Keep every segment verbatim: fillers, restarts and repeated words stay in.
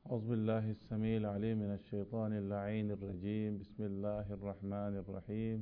أعوذ بالله السميع العليم من الشيطان اللعين الرجيم بسم الله الرحمن الرحيم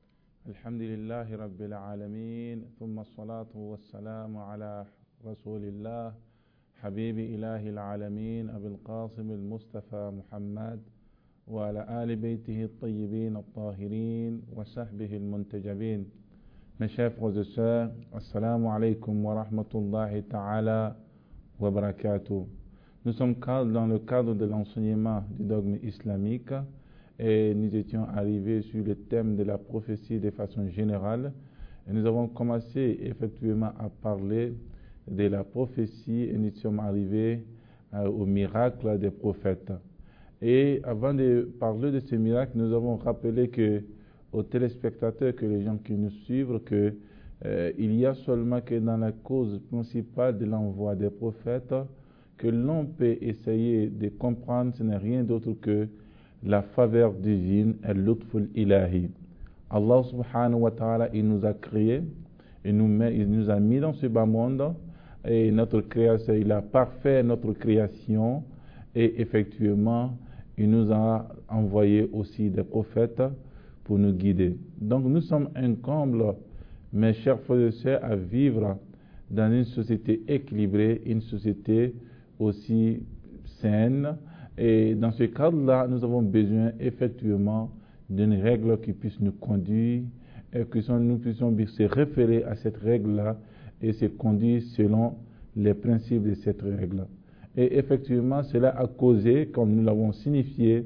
الحمد لله رب العالمين ثم الصلاة والسلام على رسول الله حبيب إله العالمين أبي القاسم المصطفى محمد وعلى آل بيته الطيبين الطاهرين وصحبه المنتجبين. Mes chers frères et sœurs, assalamu alaikum wa rahmatullahi ta'ala wa barakatuh. Nous sommes dans le cadre de l'enseignement du dogme islamique et nous étions arrivés sur le thème de la prophétie de façon générale. Et nous avons commencé effectivement à parler de la prophétie et nous sommes arrivés euh, au miracle des prophètes. Et avant de parler de ce miracle, nous avons rappelé que aux téléspectateurs, que les gens qui nous suivent, que euh, il y a seulement que dans la cause principale de l'envoi des prophètes que l'on peut essayer de comprendre, ce n'est rien d'autre que la faveur divine, al-lutful ilahi. Allah subhanahu wa ta'ala, il nous a créés, il nous, met, il nous a mis dans ce bas monde, et notre création, il a parfait notre création, et effectivement, il nous a envoyé aussi des prophètes pour nous guider. Donc nous sommes incomples, mes chers frères et sœurs, à vivre dans une société équilibrée, une société aussi saine. Et dans ce cadre-là, nous avons besoin effectivement d'une règle qui puisse nous conduire et que nous puissions se référer à cette règle-là et se conduire selon les principes de cette règle. Et effectivement, cela a causé, comme nous l'avons signifié,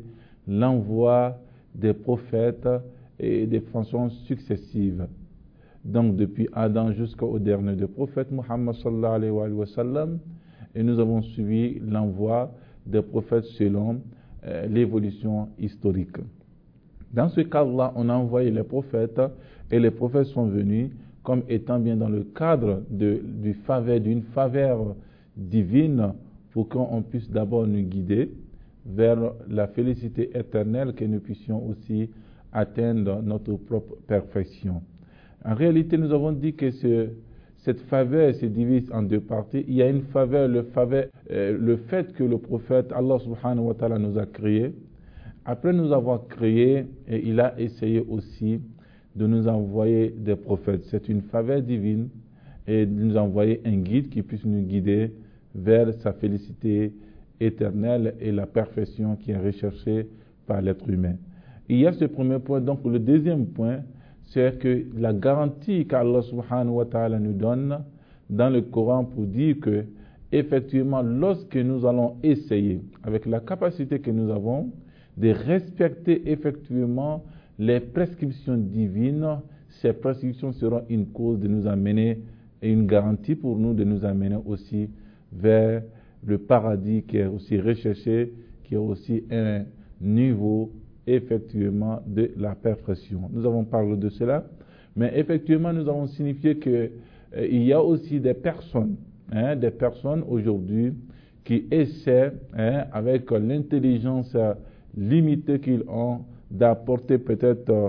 l'envoi des prophètes et des façons successives. Donc depuis Adam jusqu'au dernier des prophètes, Muhammad sallallahu alayhi wa sallam, et nous avons suivi l'envoi des prophètes selon euh, l'évolution historique. Dans ce cadre-là, on a envoyé les prophètes et les prophètes sont venus comme étant bien dans le cadre de, du faveur, d'une faveur divine pour qu'on puisse d'abord nous guider vers la félicité éternelle, que nous puissions aussi atteindre notre propre perfection. En réalité, nous avons dit que ce, cette faveur se divise en deux parties. Il y a une faveur, le, faveur euh, le fait que le prophète, Allah subhanahu wa ta'ala, nous a créés. Après nous avoir créés, et il a essayé aussi de nous envoyer des prophètes. C'est une faveur divine et de nous envoyer un guide qui puisse nous guider vers sa félicité éternelle et la perfection qui est recherchée par l'être humain. Il y a ce premier point. Donc le deuxième point, c'est que la garantie qu'Allah subhanahu wa ta'ala nous donne dans le Coran pour dire que effectivement lorsque nous allons essayer avec la capacité que nous avons de respecter effectivement les prescriptions divines, ces prescriptions seront une cause de nous amener et une garantie pour nous de nous amener aussi vers le paradis qui est aussi recherché, qui est aussi un niveau effectivement de la perfection. Nous avons parlé de cela, mais effectivement nous avons signifié qu'il euh, y a aussi des personnes, hein, des personnes aujourd'hui qui essaient, hein, avec l'intelligence limitée qu'ils ont, d'apporter peut-être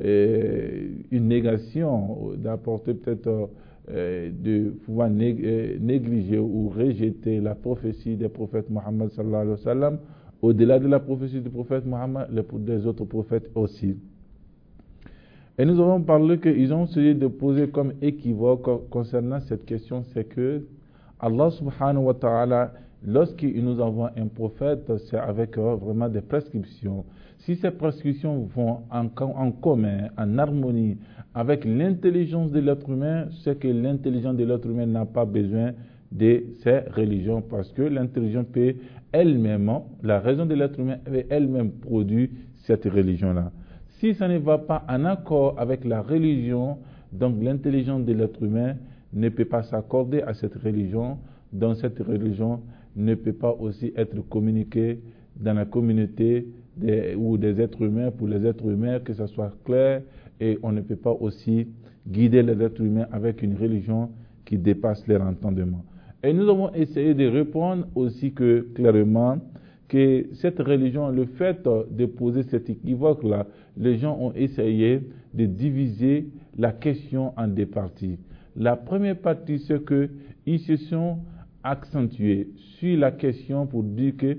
euh, une négation, d'apporter peut-être euh, de pouvoir nég négliger ou rejeter la prophétie des prophètes Muhammad sallallahu alayhi wa sallam. Au-delà de la prophétie du prophète Mohammed, des autres prophètes aussi. Et nous avons parlé qu'ils ont essayé de poser comme équivoque concernant cette question, c'est que Allah subhanahu wa ta'ala, lorsqu'il nous envoie un prophète, c'est avec euh, vraiment des prescriptions. Si ces prescriptions vont en, en commun, en harmonie avec l'intelligence de l'être humain, c'est que l'intelligence de l'être humain n'a pas besoin de ces religions, parce que l'intelligence peut elle-même, la raison de l'être humain peut elle-même produire cette religion-là. Si ça ne va pas en accord avec la religion, donc l'intelligence de l'être humain ne peut pas s'accorder à cette religion, donc cette religion ne peut pas aussi être communiquée dans la communauté des, ou des êtres humains, pour les êtres humains, que ce soit clair, et on ne peut pas aussi guider les êtres humains avec une religion qui dépasse leur entendement. Et nous avons essayé de répondre aussi que clairement que cette religion, le fait de poser cet équivoque-là, les gens ont essayé de diviser la question en deux parties. La première partie, c'est qu'ils se sont accentués sur la question pour dire que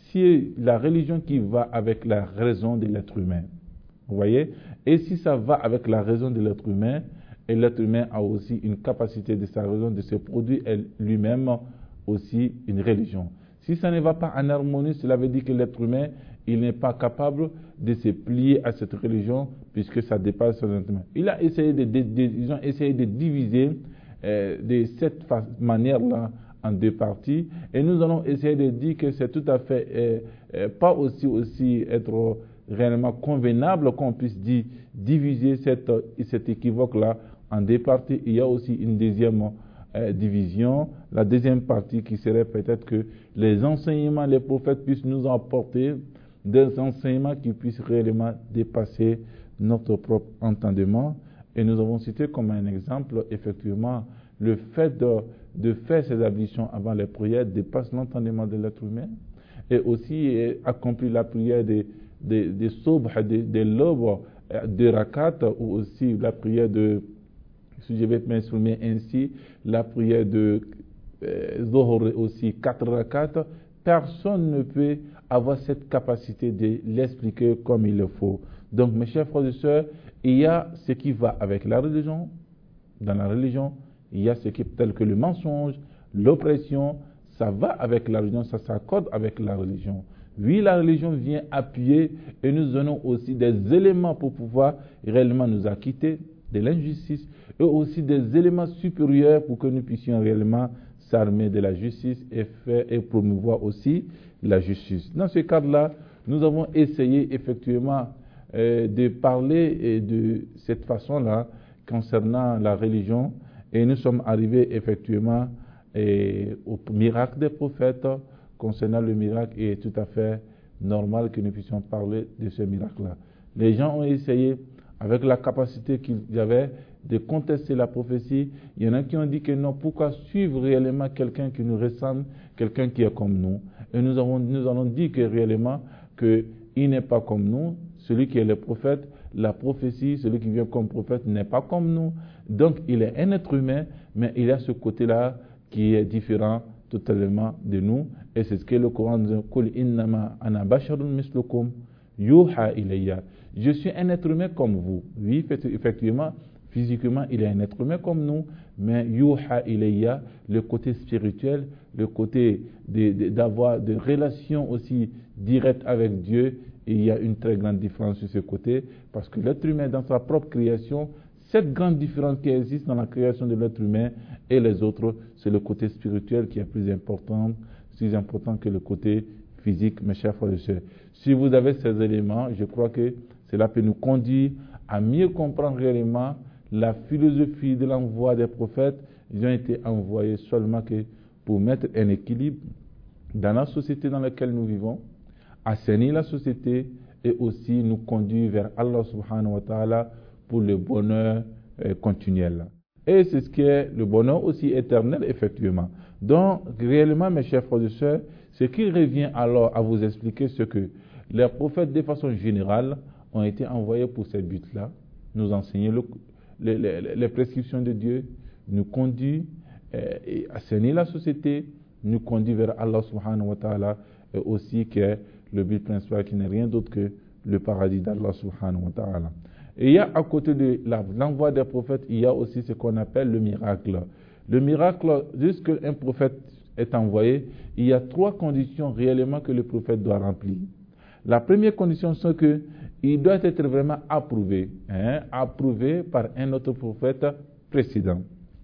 c'est la religion qui va avec la raison de l'être humain. Vous voyez? Et si ça va avec la raison de l'être humain, et l'être humain a aussi une capacité de sa raison de se produire lui-même aussi une religion. Si ça ne va pas en harmonie, cela veut dire que l'être humain, il n'est pas capable de se plier à cette religion puisque ça dépasse son être humain. Il a essayé de, de, de, ils ont essayé de diviser euh, de cette manière-là en deux parties, et nous allons essayer de dire que c'est tout à fait euh, euh, pas aussi, aussi être réellement convenable qu'on puisse dire, diviser cette, cet équivoque-là en deux parties. Il y a aussi une deuxième euh, division, la deuxième partie qui serait peut-être que les enseignements, les prophètes puissent nous apporter des enseignements qui puissent réellement dépasser notre propre entendement. Et nous avons cité comme un exemple, effectivement, le fait de, de faire ces ablutions avant les prières dépasse l'entendement de l'être humain. Et aussi eh, accomplir la prière des de, de sobh, de, de l'aube, de rakat, ou aussi la prière de, si je vais m'exprimer ainsi, la prière de euh, Zohor aussi, quatre rakat. Personne ne peut avoir cette capacité de l'expliquer comme il le faut. Donc, mes chers frères et sœurs, il y a ce qui va avec la religion. Dans la religion, il y a ce qui est tel que le mensonge, l'oppression, ça va avec la religion, ça s'accorde avec la religion. Oui, la religion vient appuyer et nous donnons aussi des éléments pour pouvoir réellement nous acquitter de l'injustice et aussi des éléments supérieurs pour que nous puissions réellement s'armer de la justice et faire et promouvoir aussi la justice. Dans ce cadre-là, nous avons essayé effectivement euh, de parler et de cette façon-là concernant la religion et nous sommes arrivés effectivement et, au miracle des prophètes. Concernant le miracle, il est tout à fait normal que nous puissions parler de ce miracle-là. Les gens ont essayé, avec la capacité qu'ils avaient, de contester la prophétie. Il y en a qui ont dit que non, pourquoi suivre réellement quelqu'un qui nous ressemble, quelqu'un qui est comme nous? Et nous, avons, nous allons dire que réellement, qu'il n'est pas comme nous. Celui qui est le prophète, la prophétie, celui qui vient comme prophète n'est pas comme nous. Donc, il est un être humain, mais il a ce côté-là qui est différent totalement de nous, et c'est ce que le Coran dit, Qul innama ana basharun mislukum yuha ilayya. Je suis un être humain comme vous. Oui, effectivement, physiquement, il est un être humain comme nous, mais yuha ilayya, le côté spirituel, le côté de, de, d'avoir de relations aussi directes avec Dieu, il y a une très grande différence sur ce côté, parce que l'être humain, dans sa propre création, cette grande différence qui existe dans la création de l'être humain et les autres, c'est le côté spirituel qui est plus important, plus important que le côté physique, mes chers frères et sœurs. Si vous avez ces éléments, je crois que cela peut nous conduire à mieux comprendre réellement la philosophie de l'envoi des prophètes. Ils ont été envoyés seulement que pour mettre un équilibre dans la société dans laquelle nous vivons, assainir la société et aussi nous conduire vers Allah subhanahu wa ta'ala pour le bonheur euh, continuel. Et c'est ce qui est le bonheur aussi éternel, effectivement. Donc, réellement, mes chers frères et sœurs, ce qui revient alors à vous expliquer, c'est que les prophètes, de façon générale, ont été envoyés pour ce but-là, nous enseigner le, les, les, les prescriptions de Dieu, nous conduire euh, et assainir la société, nous conduire vers Allah subhanahu wa ta'ala, et aussi que est le but principal qui n'est rien d'autre que le paradis d'Allah subhanahu wa ta'ala. Et il y a à côté de l'envoi des prophètes, il y a aussi ce qu'on appelle le miracle. Le miracle, jusqu'à un prophète est envoyé, il y a trois conditions réellement que le prophète doit remplir. La première condition, c'est qu'il doit être vraiment approuvé, hein, approuvé par un autre prophète précédent.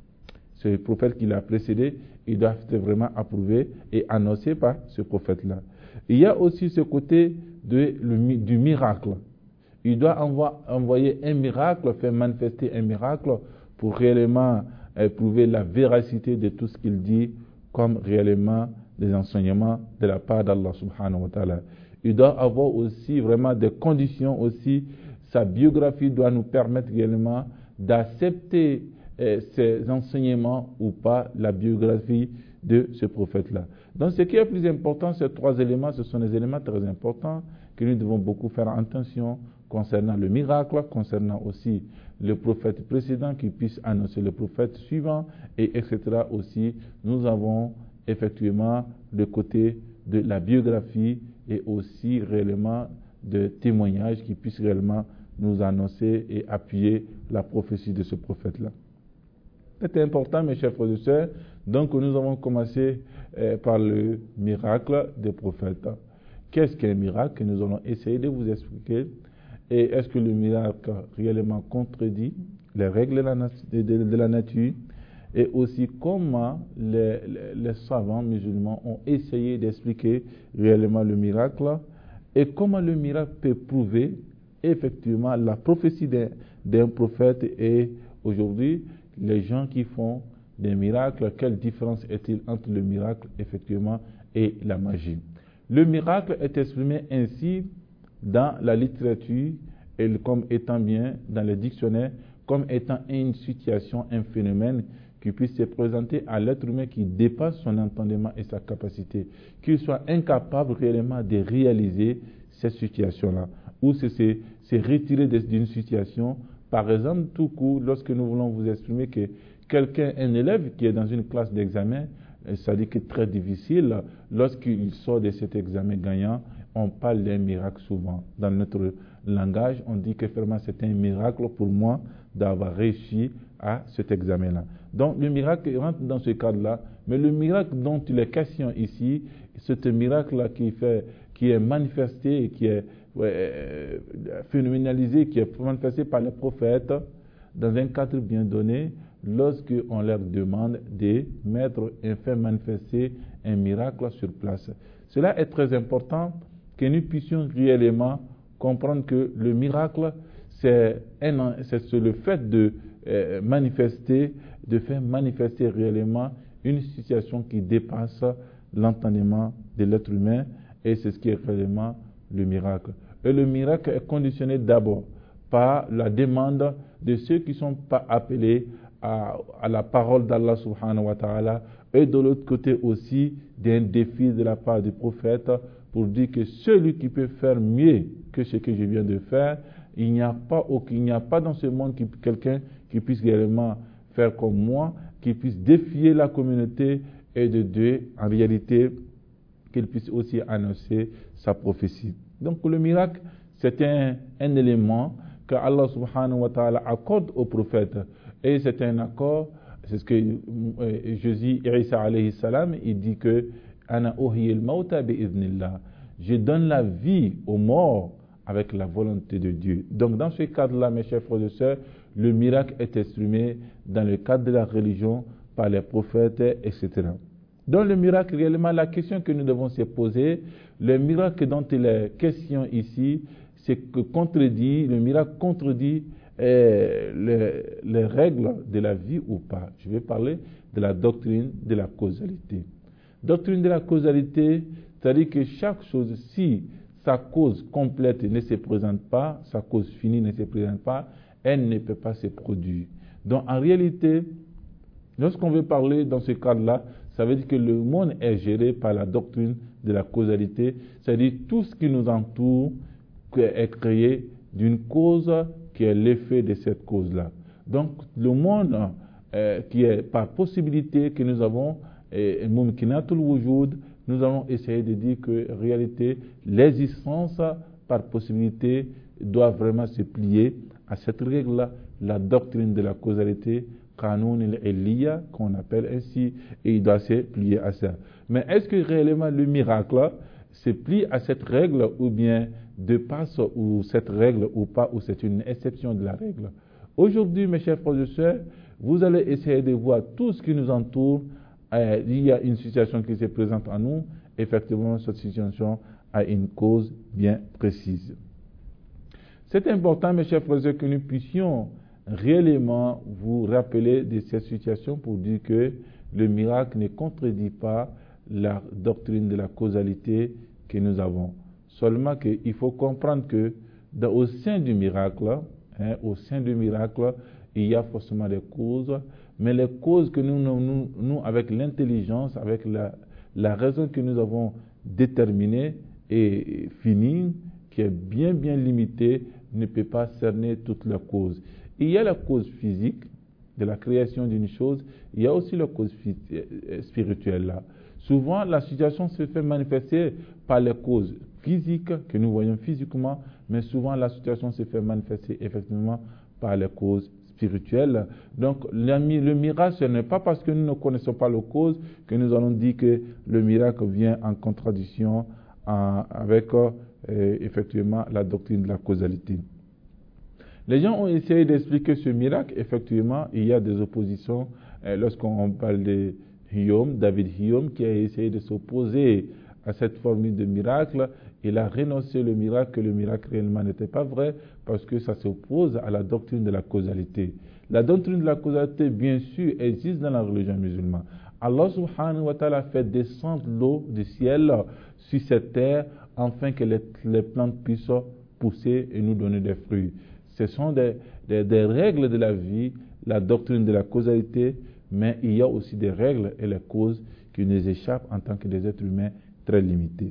Ce prophète qui l'a précédé, il doit être vraiment approuvé et annoncé par ce prophète-là. Il y a aussi ce côté de, le, du miracle. Il doit envoyer un miracle, faire manifester un miracle pour réellement prouver la véracité de tout ce qu'il dit comme réellement des enseignements de la part d'Allah subhanahu wa ta'ala. Il doit avoir aussi vraiment des conditions aussi. Sa biographie doit nous permettre réellement d'accepter eh, ces enseignements ou pas, la biographie de ce prophète-là. Donc ce qui est plus important, ces trois éléments, ce sont des éléments très importants que nous devons beaucoup faire attention concernant le miracle, concernant aussi le prophète précédent qui puisse annoncer le prophète suivant, et et cetera. Aussi, nous avons effectivement le côté de la biographie et aussi réellement de témoignages qui puissent réellement nous annoncer et appuyer la prophétie de ce prophète-là. C'est important, mes chers frères et sœurs. Donc, nous avons commencé euh, par le miracle des prophètes. Qu'est-ce qu'un miracle que nous allons essayer de vous expliquer? Et est-ce que le miracle réellement contredit les règles de la, de, de, de la nature? Et aussi comment les, les, les savants musulmans ont essayé d'expliquer réellement le miracle et comment le miracle peut prouver effectivement la prophétie d'un, d'un prophète. Et aujourd'hui, les gens qui font des miracles, quelle différence est-il entre le miracle effectivement et la magie? Le miracle est exprimé ainsi dans la littérature et comme étant bien dans les dictionnaires, comme étant une situation, un phénomène qui puisse se présenter à l'être humain qui dépasse son entendement et sa capacité, qu'il soit incapable réellement de réaliser cette situation-là, ou c'est se retirer d'une situation. Par exemple, tout coup, lorsque nous voulons vous exprimer que quelqu'un, un élève qui est dans une classe d'examen, c'est-à-dire que c'est très difficile, lorsqu'il sort de cet examen gagnant, on parle d'un miracle souvent. Dans notre langage, on dit que vraiment c'est un miracle pour moi d'avoir réussi à cet examen-là. Donc le miracle rentre dans ce cadre-là, mais le miracle dont il est question ici, c'est un miracle-là qui, fait, qui est manifesté, qui est ouais, phénoménalisé, qui est manifesté par les prophètes dans un cadre bien donné, lorsqu'on leur demande de mettre et faire manifester un miracle sur place. Cela est très important que nous puissions réellement comprendre que le miracle, c'est, un, c'est le fait de euh, manifester, de faire manifester réellement une situation qui dépasse l'entendement de l'être humain, et c'est ce qui est réellement le miracle. Et le miracle est conditionné d'abord par la demande de ceux qui ne sont pas appelés à, à la parole d'Allah subhanahu wa ta'ala, et de l'autre côté aussi d'un défi de la part du prophète pour dire que celui qui peut faire mieux que ce que je viens de faire, il n'y a pas, il n'y a pas dans ce monde qui, quelqu'un qui puisse réellement faire comme moi, qui puisse défier la communauté, et de deux, en réalité, qu'il puisse aussi annoncer sa prophétie. Donc le miracle, c'est un, un élément que Allah subhanahu wa ta'ala accorde au prophète. Et c'est un accord, c'est ce que euh, Jésus, Isa alayhi salam, il dit que Ana uhiyil mauta bi'idhnillah. Je donne la vie aux morts avec la volonté de Dieu. Donc dans ce cadre-là, mes chers frères et sœurs, le miracle est exprimé dans le cadre de la religion par les prophètes, et cetera. Dans le miracle, réellement, la question que nous devons se poser, le miracle dont il est question ici, c'est que contredit, le miracle contredit euh, les, les règles de la vie ou pas. Je vais parler de la doctrine de la causalité. Doctrine de la causalité, c'est-à-dire que chaque chose, si sa cause complète ne se présente pas, sa cause finie ne se présente pas, elle ne peut pas se produire. Donc en réalité, lorsqu'on veut parler dans ce cadre-là, ça veut dire que le monde est géré par la doctrine de la causalité, c'est-à-dire tout ce qui nous entoure est créé d'une cause qui est l'effet de cette cause-là. Donc le monde euh, qui est par possibilité que nous avons, et mumkinatul wujud, nous allons essayer de dire que en réalité, l'existence par possibilité doit vraiment se plier à cette règle-là, la doctrine de la causalité, Qanoun al-Illiya, qu'on appelle ainsi, et il doit se plier à ça. Mais est-ce que réellement le miracle se plie à cette règle, ou bien dépasse ou cette règle ou pas, ou c'est une exception de la règle? Aujourd'hui, mes chers frères et sœurs, vous allez essayer de voir tout ce qui nous entoure. Euh, il y a une situation qui se présente à nous, effectivement, cette situation a une cause bien précise. C'est important, mes chers frères et sœurs, que nous puissions réellement vous rappeler de cette situation pour dire que le miracle ne contredit pas la doctrine de la causalité que nous avons. Seulement qu'il faut comprendre que dans, au sein du miracle, hein, au sein du miracle, il y a forcément des causes, mais les causes que nous, nous, nous avec l'intelligence, avec la, la raison que nous avons déterminée et finie, qui est bien bien limitée, ne peut pas cerner toutes les causes. Il y a la cause physique de la création d'une chose, il y a aussi la cause spirituelle là. Souvent, la situation se fait manifester par les causes physiques que nous voyons physiquement, mais souvent la situation se fait manifester effectivement par les causes spirituelles. Donc le, le miracle, ce n'est pas parce que nous ne connaissons pas les causes que nous allons dire que le miracle vient en contradiction en, avec euh, effectivement la doctrine de la causalité. Les gens ont essayé d'expliquer ce miracle. Effectivement, il y a des oppositions. Euh, lorsqu'on parle de Hume, David Hume, qui a essayé de s'opposer à cette formule de miracle, il a renoncé le miracle, que le miracle réellement n'était pas vrai, parce que ça s'oppose à la doctrine de la causalité. La doctrine de la causalité, bien sûr, existe dans la religion musulmane. Allah subhanahu wa ta'ala fait descendre l'eau du ciel sur cette terre, afin que les, les plantes puissent pousser et nous donner des fruits. Ce sont des, des, des règles de la vie, la doctrine de la causalité, mais il y a aussi des règles et les causes qui nous échappent en tant que des êtres humains très limités.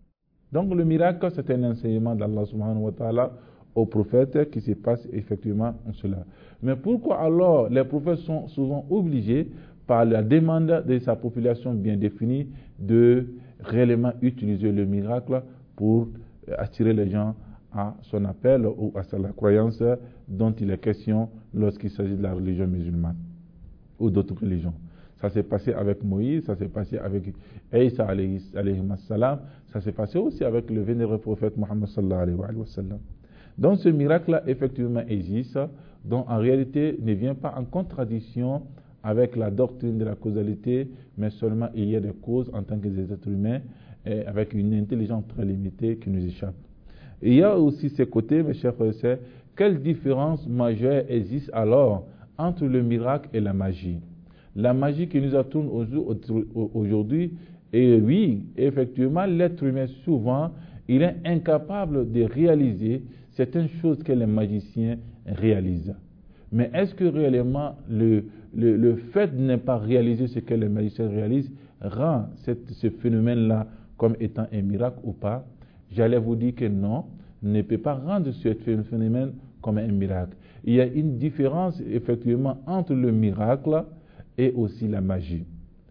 Donc le miracle, c'est un enseignement d'Allah subhanahu wa ta'ala aux prophètes qui se passe effectivement en cela. Mais pourquoi alors les prophètes sont souvent obligés, par la demande de sa population bien définie, de réellement utiliser le miracle pour attirer les gens à son appel ou à la croyance dont il est question lorsqu'il s'agit de la religion musulmane ou d'autres religions. Ça s'est passé avec Moïse, ça s'est passé avec Isa alayhi salam, ça s'est passé aussi avec le vénéré prophète Mohammed sallallahu alayhi wa sallam. Donc ce miracle-là effectivement existe, dont en réalité ne vient pas en contradiction avec la doctrine de la causalité, mais seulement il y a des causes en tant que des êtres humains et avec une intelligence très limitée qui nous échappe. Il y a aussi ces côtés, mes chers frères et sœurs, quelle différence majeure existe alors entre le miracle et la magie? La magie qui nous entoure aujourd'hui, et oui, effectivement, l'être humain, souvent, il est incapable de réaliser certaines choses que les magiciens réalisent. Mais est-ce que réellement le, le, le fait de ne pas réaliser ce que les magiciens réalisent rend cette, ce phénomène-là comme étant un miracle ou pas? J'allais vous dire que non, ne peut pas rendre ce phénomène comme un miracle. Il y a une différence effectivement entre le miracle et aussi la magie.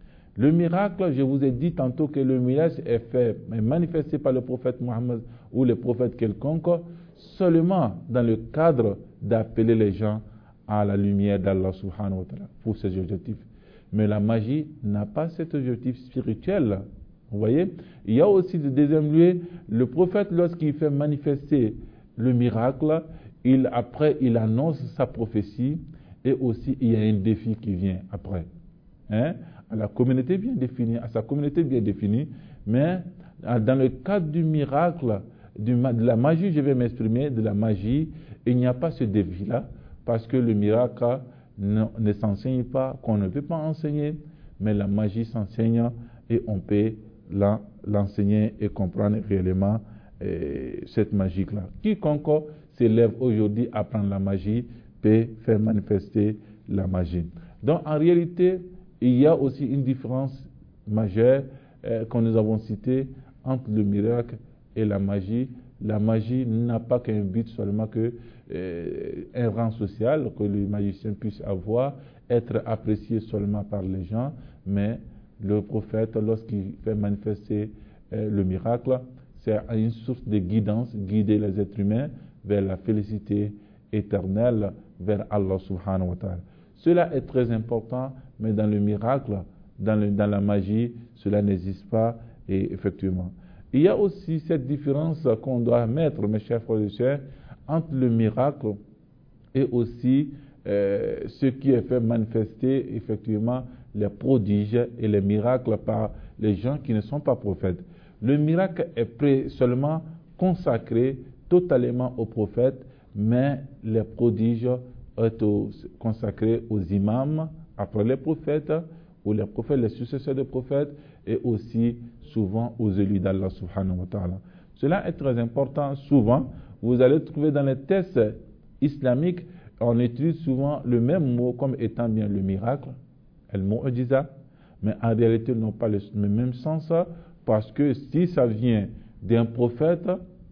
Le miracle, je vous ai dit tantôt que le miracle est fait, est manifesté par le prophète Mohammed ou le prophète quelconque seulement dans le cadre d'appeler les gens à la lumière d'Allah subhanahu wa ta'ala pour ses objectifs. Mais la magie n'a pas cet objectif spirituel. Vous voyez? Il y a aussi de deuxième lieu, le prophète, lorsqu'il fait manifester le miracle, il, après il annonce sa prophétie et aussi il y a un défi qui vient après. Hein? À la communauté bien définie, à sa communauté bien définie, mais dans le cadre du miracle, du, de la magie, je vais m'exprimer, de la magie, il n'y a pas ce défi-là, parce que le miracle ne, ne s'enseigne pas, qu'on ne peut pas enseigner, mais la magie s'enseigne et on peut l'enseigner et comprendre réellement euh, cette magie-là. Quiconque s'élève aujourd'hui à apprendre la magie peut faire manifester la magie. Donc en réalité, il y a aussi une différence majeure euh, que nous avons citée entre le miracle et la magie. La magie n'a pas qu'un but seulement que euh, un rang social que le magicien puisse avoir, être apprécié seulement par les gens, mais le prophète, lorsqu'il fait manifester euh, le miracle, c'est une source de guidance, guider les êtres humains vers la félicité éternelle, vers Allah subhanahu wa ta'ala. Cela est très important, mais dans le miracle, dans, le, dans la magie, cela n'existe pas, et effectivement. Il y a aussi cette différence qu'on doit mettre, mes chers frères et sœurs, entre le miracle et aussi euh, ce qui est fait manifester effectivement les prodiges et les miracles par les gens qui ne sont pas prophètes. Le miracle est seulement consacré totalement aux prophètes, mais les prodiges sont consacrés aux imams après les prophètes, ou les prophètes, les successeurs des prophètes, et aussi souvent aux élus d'Allah subhanahu wa ta'ala. Cela est très important. Souvent, vous allez trouver dans les textes islamiques, on utilise souvent le même mot comme étant bien le miracle, al-mu'jiza, mais en réalité, ils n'ont pas le, le même sens, parce que si ça vient d'un prophète,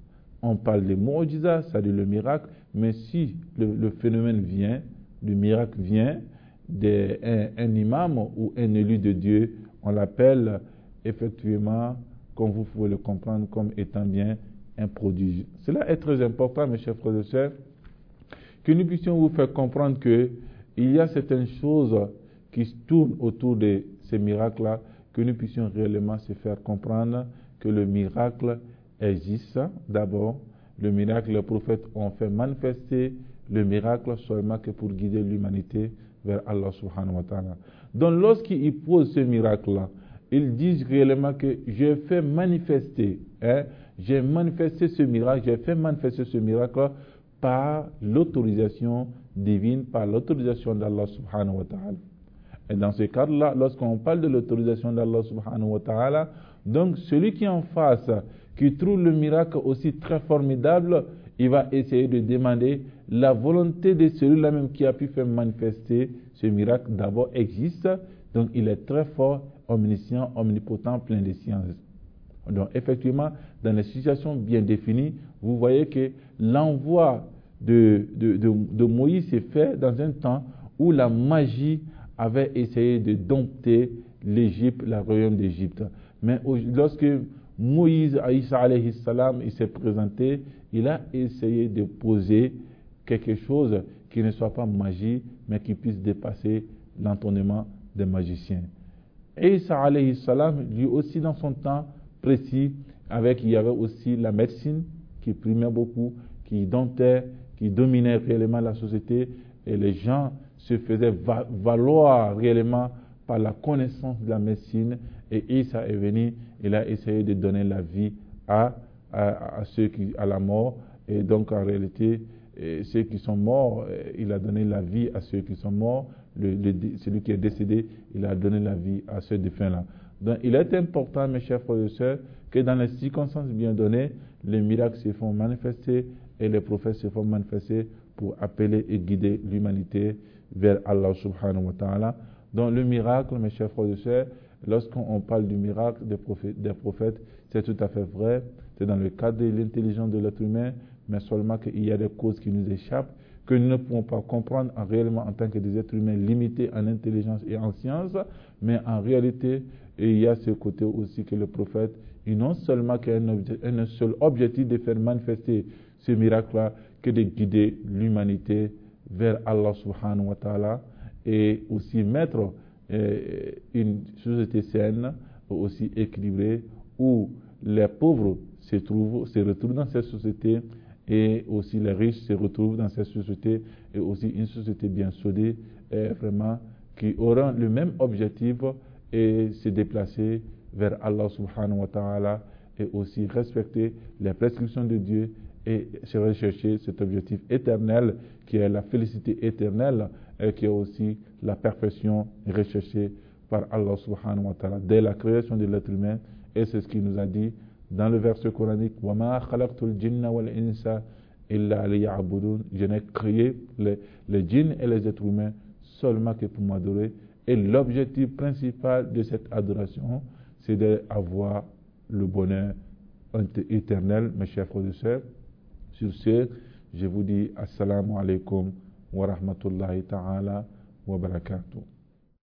on parle de mu'jiza, c'est-à-dire le miracle, mais si le, le phénomène vient, le miracle vient d'un un imam ou un élu de Dieu, on l'appelle effectivement comme vous pouvez le comprendre, comme étant bien un prodige. Cela est très important, mes chers frères et sœurs, que nous puissions vous faire comprendre que il y a certaines choses qui se tournent autour de ces miracles-là, que nous puissions réellement se faire comprendre que le miracle existe. D'abord, le miracle, les prophètes ont fait manifester le miracle seulement que pour guider l'humanité vers Allah subhanahu wa ta'ala. Donc lorsqu'ils posent ce miracle-là, ils disent réellement que j'ai fait manifester, hein, j'ai manifesté ce miracle, j'ai fait manifester ce miracle par l'autorisation divine, par l'autorisation d'Allah subhanahu wa ta'ala. Et dans ce cadre-là, lorsqu'on parle de l'autorisation d'Allah subhanahu wa ta'ala, donc celui qui est en face, qui trouve le miracle aussi très formidable, il va essayer de demander la volonté de celui-là même qui a pu faire manifester ce miracle. D'abord existe, donc il est très fort, omniscient, omnipotent, plein de sciences. Donc effectivement, dans les situations bien définies, vous voyez que l'envoi de, de, de, de Moïse s'est fait dans un temps où la magie avait essayé de dompter l'Égypte, le royaume d'Égypte. Mais lorsque Moïse, Isa alayhi salam, il s'est présenté, il a essayé de poser quelque chose qui ne soit pas magie, mais qui puisse dépasser l'entendement des magiciens. Isa alayhi salam, lui aussi dans son temps précis, avec, il y avait aussi la médecine qui primait beaucoup, qui domptait, qui dominait réellement la société, et les gens se faisaient va- valoir réellement par la connaissance de la médecine, et Isa est venu, il a essayé de donner la vie à, à, à ceux qui, à la mort, et donc en réalité, et ceux qui sont morts, il a donné la vie à ceux qui sont morts, le, le, celui qui est décédé, il a donné la vie à ceux défunts-là. Donc il est important, mes chers frères et sœurs, que dans les circonstances bien données, les miracles se font manifester et les prophètes se font manifester pour appeler et guider l'humanité vers Allah subhanahu wa ta'ala. Donc le miracle, mes chers frères et sœurs, lorsqu'on parle du miracle des prophètes, des prophètes, c'est tout à fait vrai, c'est dans le cadre de l'intelligence de l'être humain, mais seulement qu'il y a des causes qui nous échappent, que nous ne pouvons pas comprendre en réellement en tant que des êtres humains limités en intelligence et en science, mais en réalité, il y a ce côté aussi que le prophète, il non seulement qu'un un seul objectif de faire manifester ce miracle-là, que de guider l'humanité vers Allah subhanahu wa ta'ala, et aussi mettre euh, une société saine, aussi équilibrée, où les pauvres se, trouvent, se retrouvent dans cette société, et aussi les riches se retrouvent dans cette société, et aussi une société bien soudée, et vraiment qui aura le même objectif et se déplacer vers Allah subhanahu wa ta'ala, et aussi respecter les prescriptions de Dieu et se rechercher cet objectif éternel qui est la félicité éternelle et qui est aussi la perfection recherchée par Allah subhanahu wa ta'ala dès la création de l'être humain. Et c'est ce qu'il nous a dit dans le verset coranique: wa ma khalaqtul jinna wal insa illa liya'budun. Je n'ai créé les, les djinns et les êtres humains seulement que pour m'adorer. Et l'objectif principal de cette adoration, c'est d'avoir le bonheur éternel, mes chers frères et sœurs. Sur ce, je vous dis assalamu alaikum wa rahmatullahi ta'ala wa barakatuh.